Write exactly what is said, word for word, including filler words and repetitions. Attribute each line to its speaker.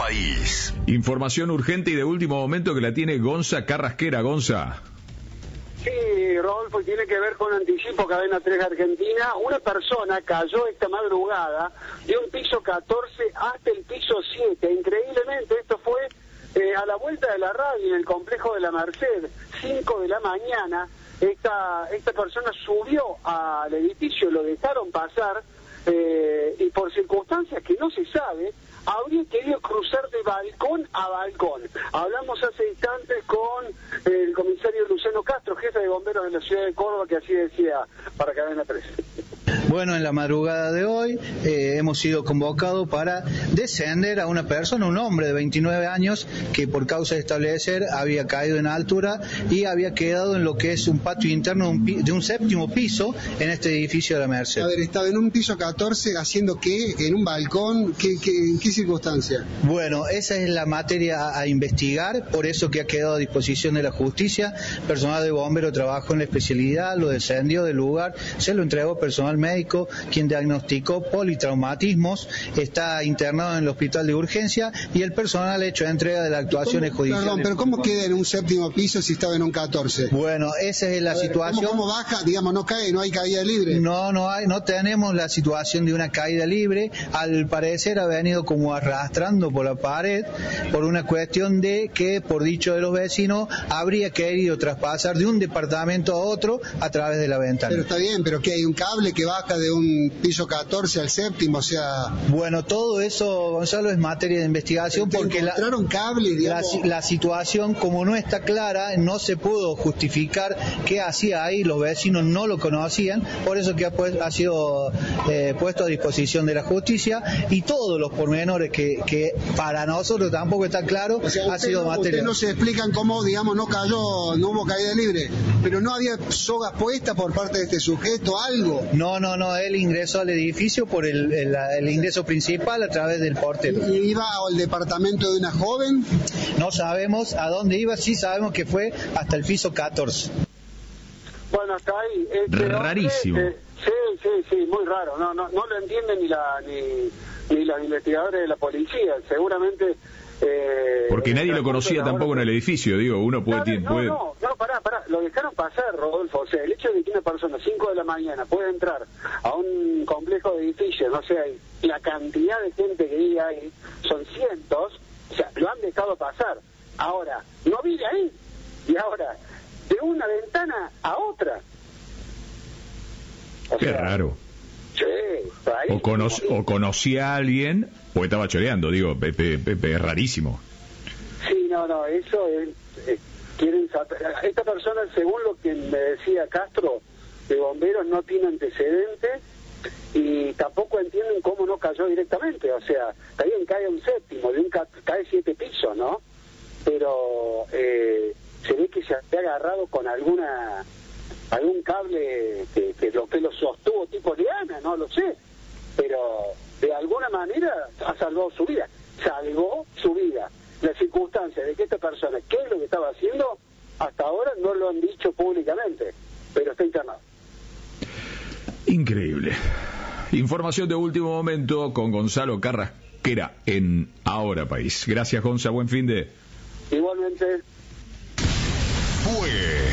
Speaker 1: País.
Speaker 2: Información urgente y de último momento que la tiene Gonza Carrasquera. Gonza.
Speaker 3: Sí, Rodolfo, tiene que ver con Anticipo Cadena tres Argentina. Una persona cayó esta madrugada de un piso catorce hasta el piso siete. Increíblemente, esto fue eh, a la vuelta de la radio en el complejo de la Merced, cinco de la mañana. Esta, esta persona subió al edificio, lo dejaron pasar eh, y por circunstancias que no se sabe, habría querido cruzar de balcón a balcón. Hablamos hace instantes con el comisario Luciano Castro, jefe de bomberos de la ciudad de Córdoba, que así decía para Cadena tres.
Speaker 4: Bueno, en la madrugada de hoy eh, hemos sido convocados para descender a una persona, un hombre de veintinueve años, que por causa de establecer había caído en altura y había quedado en lo que es un patio interno de un, pi- de un séptimo piso en este edificio de la Merced.
Speaker 5: A ver, estaba en un piso catorce, ¿haciendo qué? ¿En un balcón? ¿Qué, qué, ¿En qué circunstancia?
Speaker 4: Bueno, esa es la materia a, a investigar, por eso que ha quedado a disposición de la justicia. Personal de bombero trabajó en la especialidad, lo descendió del lugar, se lo entregó personal médico, quien diagnosticó politraumatismos, está internado en el hospital de urgencia y el personal ha hecho entrega de las actuaciones judiciales.
Speaker 5: Perdón, pero ¿cómo queda en un séptimo piso si estaba en un catorce?
Speaker 4: Bueno, esa es la
Speaker 5: A ver,
Speaker 4: situación.
Speaker 5: ¿cómo, ¿Cómo baja? Digamos, no cae, no hay caída libre.
Speaker 4: No, no hay, no tenemos la situación de una caída libre. Al parecer ha venido como arrastrando por la pared por una cuestión de que, por dicho de los vecinos, habría querido traspasar de un departamento a otro a través de la ventana.
Speaker 5: Pero está bien, pero que hay un cable que baja de un piso catorce al séptimo, o sea...
Speaker 4: Bueno, todo eso, Gonzalo, es materia de investigación porque la,
Speaker 5: encontraron cables,
Speaker 4: la,
Speaker 5: digamos...
Speaker 4: la situación, como no está clara, no se pudo justificar qué hacía ahí, los vecinos no lo conocían, por eso que ha, pues, ha sido eh, puesto a disposición de la justicia y todos los pormenores que, que para nosotros tampoco está claro,
Speaker 5: o sea,
Speaker 4: ha sido
Speaker 5: no,
Speaker 4: materia.
Speaker 5: Ustedes no se explican cómo, digamos, no cayó, no hubo caída libre, pero no había sogas puestas por parte de este sujeto, algo.
Speaker 4: No, no, no, él ingresó al edificio por el, el, el ingreso principal a través del portero.
Speaker 5: ¿Y iba al departamento de una joven?
Speaker 4: No sabemos a dónde iba, sí sabemos que fue hasta el piso catorce.
Speaker 3: Bueno, hasta ahí. Este
Speaker 2: Rarísimo.
Speaker 3: hombre, eh, sí, sí, sí, muy raro. No, no, no lo entienden ni la ni, ni los investigadores de la policía. Seguramente. Eh,
Speaker 2: Porque nadie lo conocía tampoco en el edificio, digo, uno puede...
Speaker 3: No,
Speaker 2: puede...
Speaker 3: no, no, pará, pará, lo dejaron pasar, Rodolfo. O sea, el hecho de que una persona a cinco de la mañana pueda entrar a un complejo de edificios, no sé, la cantidad de gente que vive ahí son cientos, o sea, lo han dejado pasar. Ahora, no vive ahí, y ahora, de una ventana a otra. O
Speaker 2: Qué
Speaker 3: sea,
Speaker 2: raro.
Speaker 3: Sí, ahí,
Speaker 2: O, cono o conocía a alguien o estaba choreando, digo, Pepe, Pepe, es rarísimo.
Speaker 3: Sí, no, no, eso es, es quieren saber. Esta persona, según lo que me decía Castro, de bomberos, no tiene antecedentes y tampoco entienden cómo no cayó directamente. O sea, está bien, cae un séptimo, de un ca cae siete pisos, ¿no? Pero eh, se ve que se ha agarrado con alguna algún cable que, que lo que lo sostuvo tipo liana, no lo sé, pero de alguna manera ha salvado su vida, salvó su vida. La circunstancia de que esta persona, qué es lo que estaba haciendo, hasta ahora no lo han dicho públicamente, pero está internado.
Speaker 2: Increíble. Información de último momento con Gonzalo Carrasquera en Ahora País. Gracias, Gonza, buen fin de...
Speaker 3: Igualmente.
Speaker 1: Fue